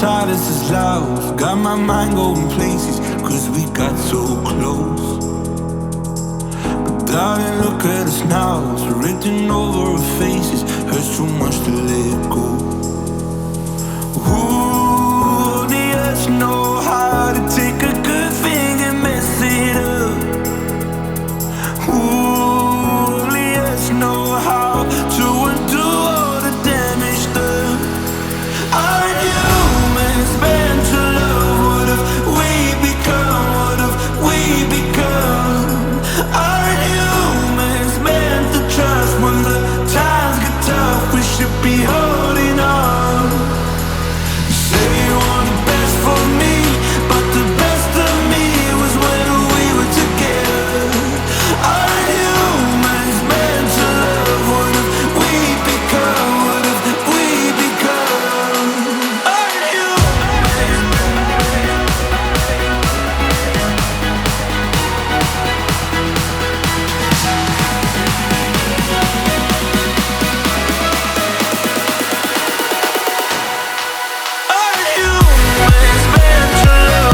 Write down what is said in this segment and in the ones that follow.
silence is loud. Got my mind going places, cause we got so close. But darling, look at us now. It's written over our faces. Hurts too much to let go. Only us know how to take a good thing and mess it up. Only us know how to undo all the damage done. Aren't humans meant to love? What have we become? What have we become? Aren't humans meant to trust? When the times get tough, we should be holding on. You say you want the best for me, but the best of me was when we were together. Aren't humans meant to love? What have we become? What have we become? Aren't humans? Aren't humans meant to love?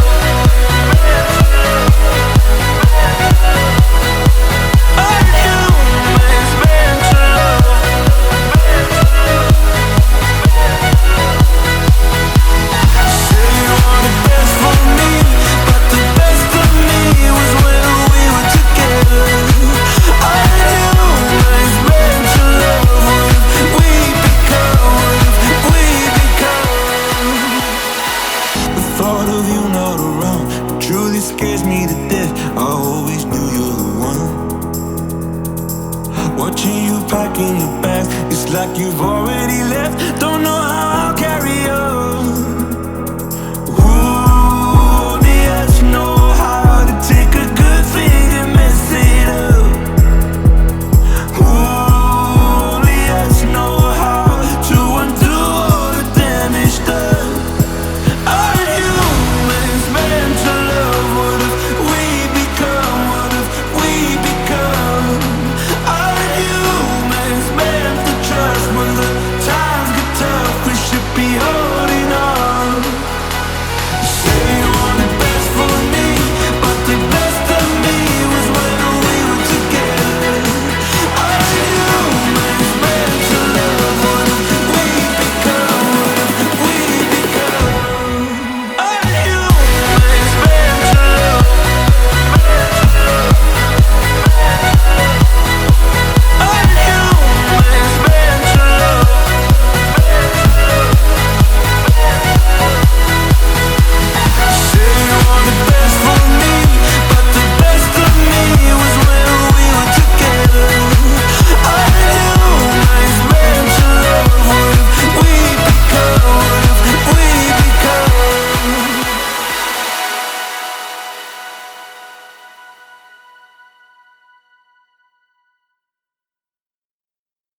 Aren't humans meant to love? Say you want the best for me, but the best of me was when we were together. Aren't humans meant to love? What have we become? What have we become? The thought of you not around truly scares me to death. I always knew you're the one. Watching you packing your bags, it's like you've already